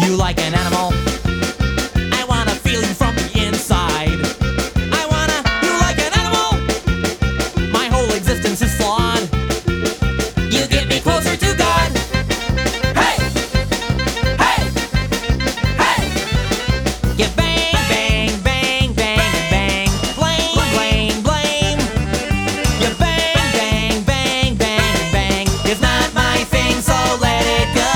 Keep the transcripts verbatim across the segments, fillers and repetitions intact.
you like an animal. I wanna feel you from the inside. I wanna you like an animal. My whole existence is flawed. You get me closer to God. Hey! Hey! Hey! You bang, bang, bang, bang, bang. Blame, blame, blame. You bang, bang, bang, bang, bang. It's not my thing, so let it go.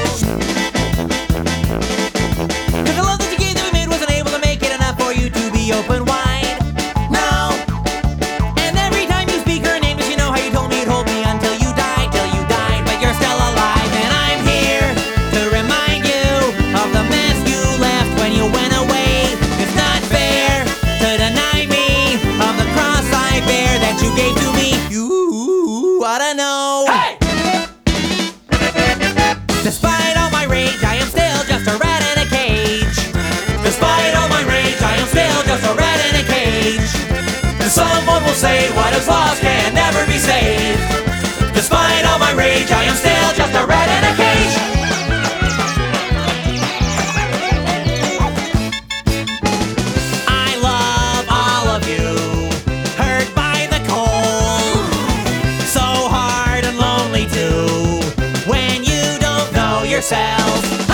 Cause the love that you gave that we made wasn't able to make it enough for you to be open wide. No. And every time you speak her name, 'cause you know how you told me you'd hold me until you died, till you died, but you're still alive. And I'm here to remind you of the mess you left when you went away. It's not fair to deny me of the cross I bear that you gave to me. You ought to know. Hey! Despite all my rage, I am still just a rat in a cage. Despite all my rage, I am still just a rat in a cage. And someone will say what is lost can never be saved. Despite all my rage, I am still just a rat in a cage. I love all of you, hurt by the cold, so hard and lonely too, when you don't know yourself.